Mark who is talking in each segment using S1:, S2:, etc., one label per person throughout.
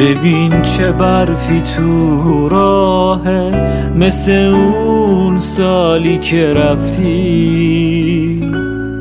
S1: ببین چه برفی تو راهه، مثل اون سالی که رفتی.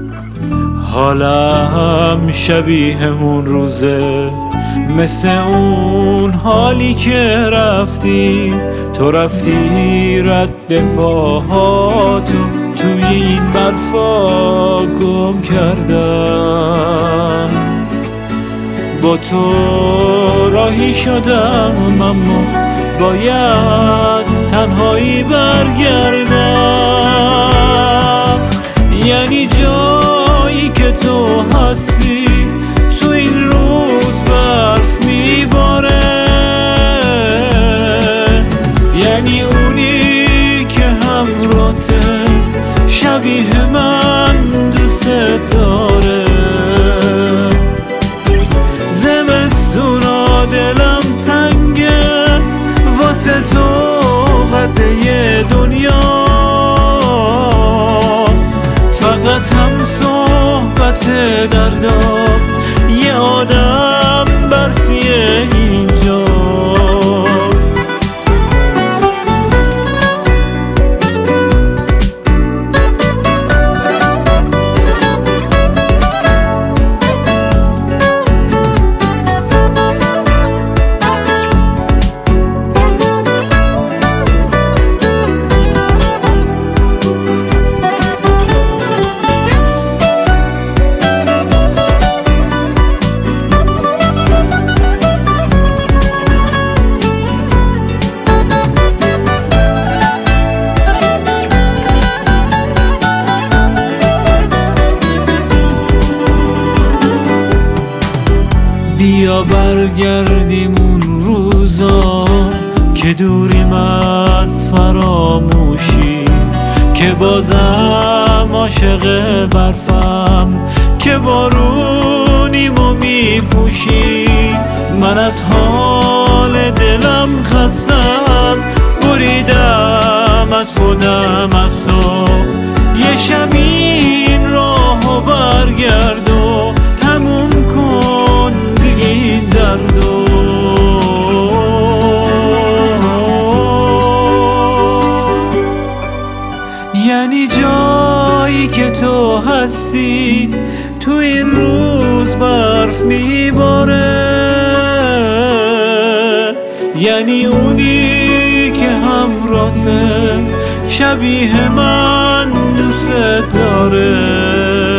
S1: حالم شبیه اون روزه، مثل اون حالی که رفتی. تو رفتی رد پاهاتو توی این برفا گم کردم. با تو راهی شدم اما باید تنهایی برگردم. یعنی جایی که تو هستی تو این روز برف میباره، یعنی اونی که همراته شبیه من دوست داره. زمستونا دلم تنگه واسه تو قده دنیا، فقط هم صحبت دردا یه آدم برفیه اینجا. بیا برگردیم اون روزا که دوریم از فراموشی، که بازم عاشق برفم، که بارونیم و میپوشی. من از حال دلم خستم، بریدم از خودم از تو. یه شب این راهو برگرد و تموم کن این دردو. یعنی جایی که تو هستی تو این روز برف میباره، یعنی اونی که همراته شبیه من دوست داره.